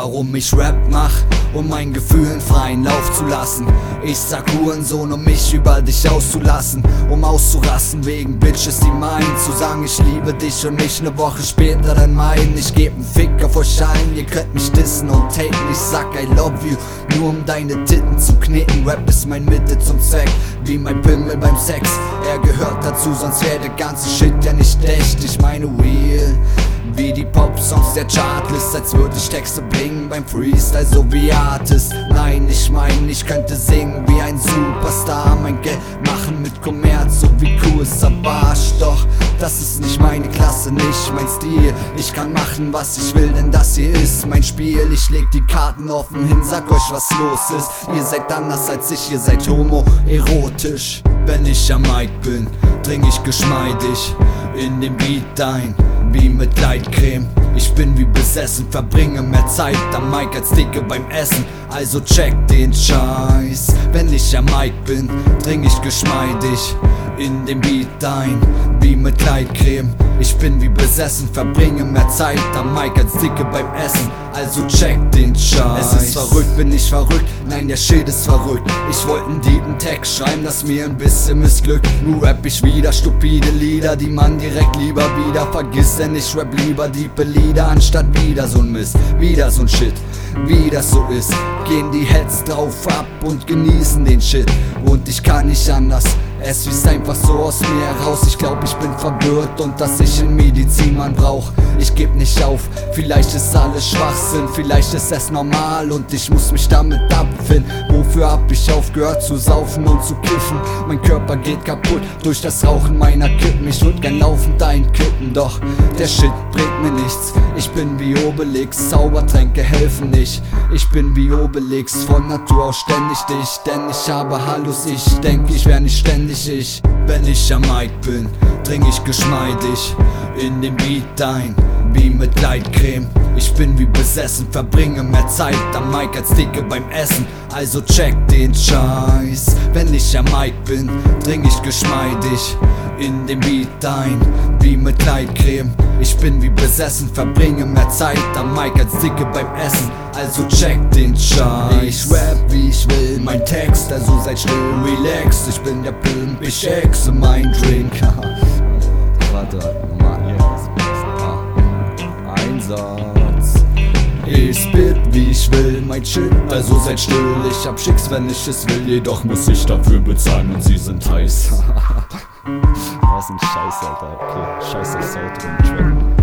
warum ich Rap mach, um meinen Gefühlen freien Lauf zu lassen. Ich sag Hurensohn, um mich über dich auszulassen, um auszurasten wegen Bitches, die meinen zu sagen, ich liebe dich und mich ne Woche später dann meinen, ich geb 'n Fick auf euch allen, ihr könnt mich dissen und taken, ich sag I love you, nur um deine Titten zu knicken. Rap ist mein Mittel zum Zweck, wie mein Pimmel beim Sex, er gehört dazu, sonst wär der ganze Shit ja nicht echt. Ich meine real, wie die Pop-Songs der Chartlist, als würde ich Texte bringen beim Freestyle, so wie Artist. Nein, ich mein, ich könnte singen wie ein Superstar, mein Geld machen mit Kommerz, so wie Cool Savage. Doch das ist nicht meine Klasse, nicht mein Stil. Ich kann machen, was ich will, denn das hier ist mein Spiel. Ich leg die Karten offen hin, sag euch, was los ist. Ihr seid anders als ich, ihr seid homoerotisch. Wenn ich am Mic bin, dring ich geschmeidig in den Beat ein, wie mit Gleitcreme. Ich bin wie besessen, verbringe mehr Zeit am Mic als Dicke beim Essen, also check den Scheiß. Wenn ich am Mic bin, dring ich geschmeidig in den Beat ein, wie mit Gleitcreme. Ich bin wie besessen, verbringe mehr Zeit am Mic als Dicke beim Essen, also check den Scheiß. Es ist verrückt, bin ich verrückt? Nein, der Shit ist verrückt. Ich wollte einen deepen Text schreiben, das mir ein bisschen missglückt. Nur rapp ich wieder stupide Lieder, die man direkt lieber wieder vergisst. Denn ich rap lieber diepe Lieder, anstatt wieder so ein Mist, wieder so ein Shit. Wie das so ist, gehen die Heads drauf ab und genießen den Shit. Und ich kann nicht anders, es fließt einfach so aus mir heraus. Ich glaub, ich bin verwirrt und dass ich einen Medizinmann brauch. Ich geb nicht auf, vielleicht ist alles Schwachsinn, vielleicht ist es normal und ich muss mich damit abfinden. Wofür hab ich aufgehört zu saufen und zu kiffen? Mein Körper geht kaputt durch das Rauchen meiner Kippen. Ich würd gern laufend einkippen, doch der Shit bringt mir nichts. Ich bin wie Obelix, Zaubertränke helfen nicht. Ich bin wie Obelix, von Natur aus ständig dich, denn ich habe Hallus, ich denk, ich wär nicht ständig ich. Wenn ich am Mic bin, dring ich geschmeidig in den Beat ein, wie mit Gleitcreme. Ich bin wie besessen, verbringe mehr Zeit am Mic als Dicke beim Essen, also check den Scheiß. Wenn ich am Mic bin, dring ich geschmeidig in den Beat ein, wie mit Gleitcreme. Ich bin wie besessen, verbringe mehr Zeit am Mic als Dicke beim Essen, also check den Scheiß. Ich rap wie ich will, mein Text, also seid still, relax. Ich bin der Pimp, ich exe mein Drink. Warte, nochmal, Einsatz. Ich spit wie ich will, mein Shit, also seid still. Ich hab Schicks, wenn ich es will, jedoch muss ich dafür bezahlen und sie sind heiß. Was ein Scheiß, Alter. Okay, scheiß auf Sound und Track.